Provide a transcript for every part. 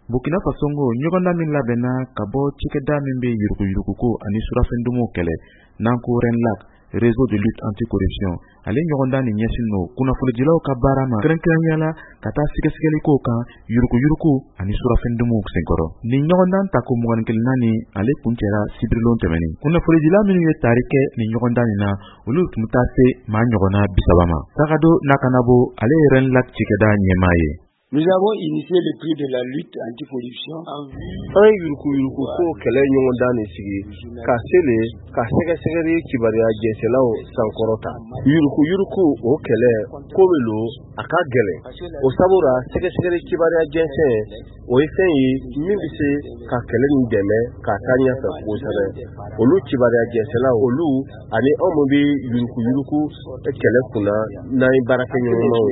Burkina Faso ɲɔgɔnda min labɛnna ka bɔ cikɛda min bɛ yuruguyuruguko ani surafɛndumu kɛlɛ n'an ko RENLAC réseau de lutte anti-corruption ale ɲɔgɔnda nin ɲɛsin no kunnafonidilaw ka baara ma kɛrɛnkɛrɛnnenya la ka taa sɛgɛsɛgɛliko kan yuruguyurugu ani surafɛndumu senkɔrɔ. Nin ɲɔgɔndan tako 24 ale kuncɛra sibirilon tɛmɛnin. Kunnafonidila minnu ye taari kɛ nin ɲɔgɔndan nin na olu tun bɛ taa se maa ɲɔgɔnna 30 ma. Sagado Nakanabo ale ye RENLAC cikɛda ɲɛmaa ye. Nous avons initié le prix de la lutte anticorruption en vue an yuruku ko kɛlɛ ɲɔgɔndan nin sigi ka sele ka sɛgɛsɛgɛli kibariya jɛnsɛlaw sankɔrɔta. Yuruku o kɛlɛ ko bɛ lo a ka gɛlɛn o sabula sɛgɛsɛgɛli kibariya jɛnsɛn o ye fɛn ye min bɛ se ka kɛlɛ nin dɛmɛ ka taa ɲɛfɛ kosɛbɛ. Olu kibariya jɛnsɛlaw olu ani anw mun bɛ yuruku kɛlɛ kunna n'an ye baarakɛ ɲɔgɔnmaw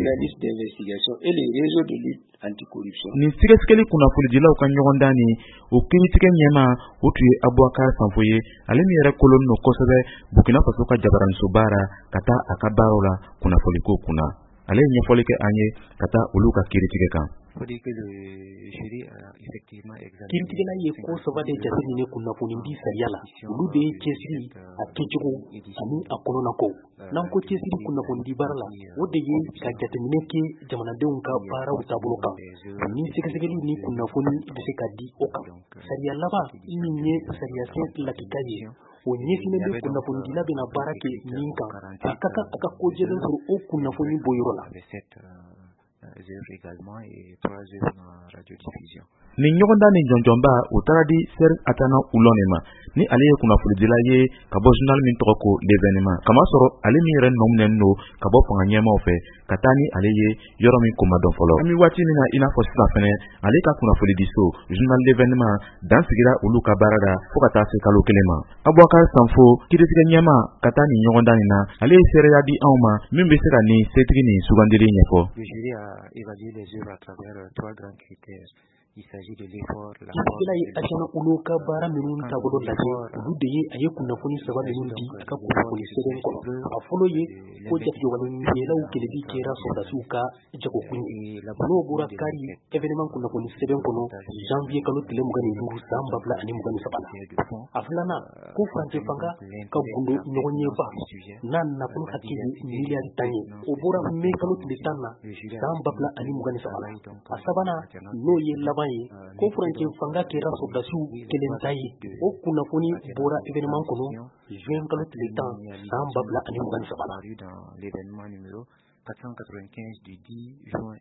ye. Ni sɛgɛsɛgɛli kunnafonidilaw ka ɲɔgɔndan ni o kiritigɛ ɲɛma o tun ye Abubakar Sanfo ye ale min yɛrɛ kolon no kosɛbɛ Burkina Faso ka jabaraninso baara ka taa a ka baaraw la kunnafoniko kunna. Ale ye ɲɛfɔli kɛ an ye ka taa olu ka kiritigɛ kan. Kiritigɛla ye ko saba de jateminɛ kunnafoni di sariya la olu de ye cɛsiri a kɛcogo ani a kɔnɔnako. N'an ko cɛsiri kunnafoni di baara la o de ye ka jateminɛ kɛ jamanadenw ka baaraw taabolo kan ni sɛgɛsɛgɛli ni kunnafoni bɛ se ka di o kan. Sariya laban min ye sariya sen lakika ye o ɲɛsinnen bɛ kunnafonidila bɛna baara kɛ min kan a ka kan a ka ko jɛlen sɔrɔ o kunnafoni bɔyɔrɔ la. Ni ɲɔgɔndan ni jɔnjɔnba o taara di Serge Atana Ulone ma ni ale ye kunnafonidila ye ka bɔ journal min tɔgɔ ko l'événement kamasɔrɔ ale min yɛrɛ nɔminɛlen no ka bɔ fanga ɲɛmaw fɛ ka taa ni ale ye yɔrɔ min ko ma dɔn fɔlɔ. Ami waati min na i n'a fɔ sisan fɛnɛ ale ka kunnafonidiso journal l'événement dan sigira olu ka baara la fo ka taa se kalo 1 ma. Abubakar Sanfo kiritigɛ ɲɛma ka taa ni ɲɔgɔndan nin na ale ye seereya di anw ma min bɛ se ka ni setigi ni sugandili ɲɛfɔ. Évaluer les œuvres à travers 3 grands critères. Il s'agit de l'effort, la force, Atana Ulo ka baara minnu taabolo lajɛ olu de ye a ye kunnafoni saba minnu di a ka kunnafoni sɛbɛn kɔnɔ. A fɔlɔ ye ko jatigɛwalenkɛlaw kɛlɛli kɛra sɔrɔdasiw ka jagokun ye. N'o bɔra Kari événement kunnafoni sɛbɛn kɔnɔ janvier kalo 25 san 2023 la. A filanan ko Faransi fanga ka gundo ɲɔgɔn ɲɛba n'a nafolo hakɛ ye miliyari 10 ye. O bɔra mai kalo 10 na san 2023 la. A sabanan n'o ye laban ko Faransi fanga kɛra sɔrɔdasiw kelen ta ye. O kunnafoni bɔra événement kɔnɔ juin kalo 10 san 2023 la. L'événement numéro 495 du 10 juin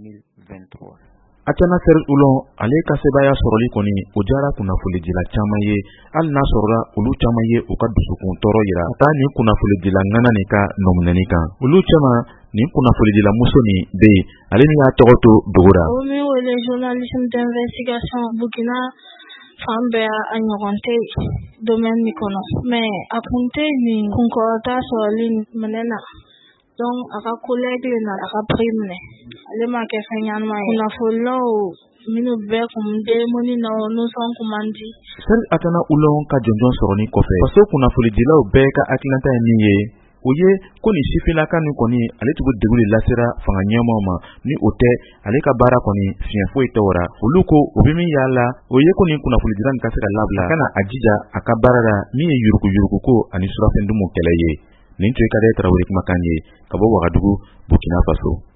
2023. Atana Serge Ulon ale ka sebaya sɔrɔli kɔni o jara kunnafonidila caman ye hali n'a sɔrɔla olu caman ye u ka dusukun tɔɔrɔ yira ka taa nin kunnafonidila ŋana nin ka nɔminɛni kan. Olu cɛman nin kunnafonidila muso nin bɛ yen ale min y'a tɔgɔ to Dogora. O min wele journalisme d'investigation Burkina fan bɛɛ a ɲɔgɔn tɛ domaine min kɔnɔ mais a kun tɛ nin kunkɔrɔta sɔrɔli minɛ na. Donc a ka collègue na a ka prix minɛ ale ma kɛ fɛn ɲanama ye. Kunnafonilaw minnu bɛɛ kun demoni na nusɔn kun man di. Serge Atana Ulon ka jɔnjɔn sɔrɔni kɔfɛ faso kunnafonidilaw bɛɛ ka hakilina ye min ye o ye ko ni sifinlaka nin kɔni ale tugu deguli lasera fanga ɲɛmaw ma ni o tɛ ale ka baara kɔni fiɲɛ foyi tɛ wara. Olu ko o bɛ min yala o ye ko ni kunnafonidila nin ka se ka labila kana a jija a ka baara la min ye yuruguyuruguko ani surafɛndumu kɛlɛ ye. Nin tun ye Kade Tarawele kumakan ye ka bɔ Wagadugu, Burkina Faso.